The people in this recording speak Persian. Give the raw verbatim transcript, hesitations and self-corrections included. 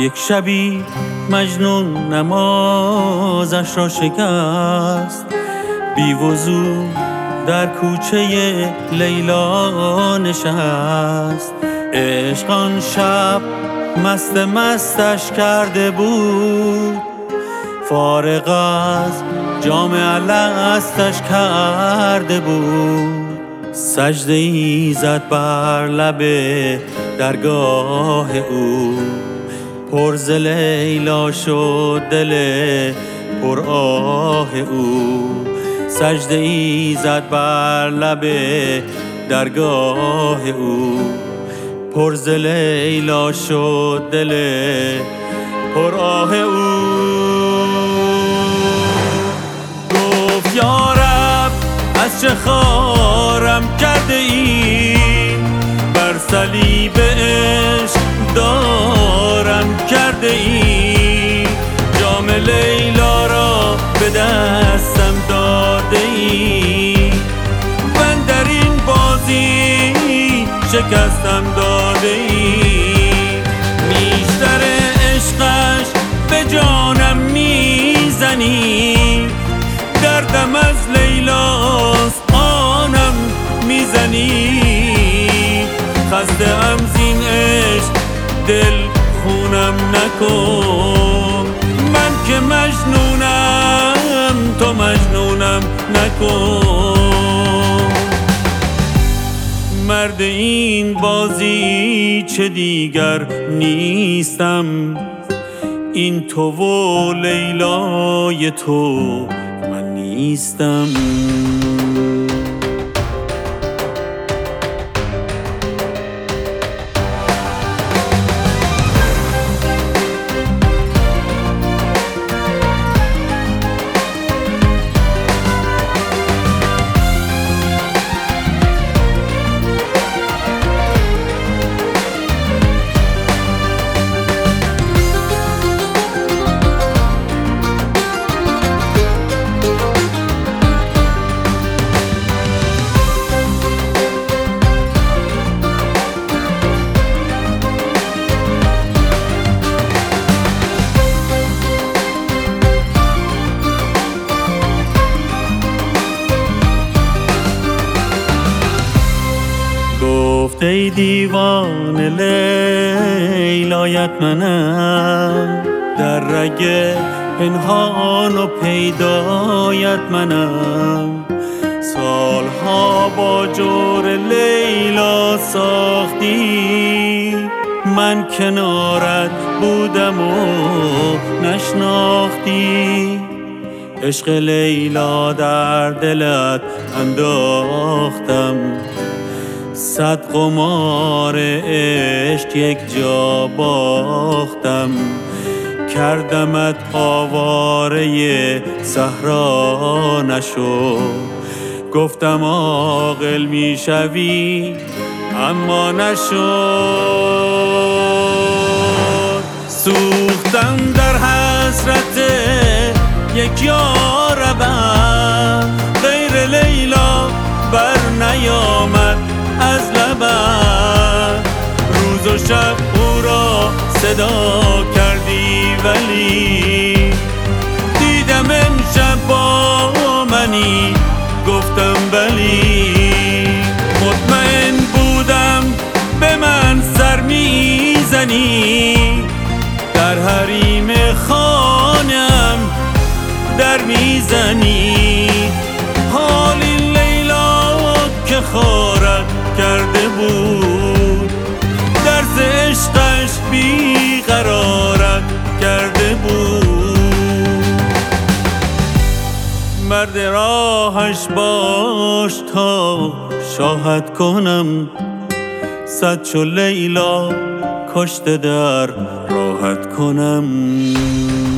یک شبی مجنون نمازش را شکست، بی وضو در کوچه لیلا نشست. عشق آن شب مست مستش کرده بود، فارغ از جام الستش کرده بود. سجده ای زد بر لب درگاه او، پر ز لیلا شد دل پر آه او. سجده ای زد بر لب درگاه او، پر ز لیلا شد دل پر آه او. گفت یا رب از چه خارم کرده ای، بر صلیب عشق دارم کرده ای. جام لیلا را به دستم داده ای، من در این بازی شکستم داده ای. نیشتر عشقش به جانم میزنی، دردم از لیلاست آنم میزنی. خسته ام زین عشق دل خونم نکن، من که مجنونم تو مجنونم نکن. مرد این بازی چه دیگر نیستم، این تو و لیلای تو من نیستم. گفت ای دیوان لیلایت منم، در رگ پنهان و پیدایت منم. سالها با جور لیلا ساختی، من کنارت بودم و نشناختی. عشق لیلا در دلت انداختم، صد قمار عشق یک جا باختم. کردمت آواره صحرا نشو، گفتم عاقل میشوی اما نشد. سوختم در حسرت یک یاربم، غیر لیلا بر نیامد از لبم. روز و شب او را صدا کردی ولی دیدم امشب با منی، گفتم بلی. مطمئن بودم به من سر میزنی، در حریم خانم در میزنی. حال این لیلا که خارت کرده بود، درس عشقش بیقرارت کرده بود. مرد راهش باش تا شاهد کنم، صد چو لیلا کشته در راحت کنم.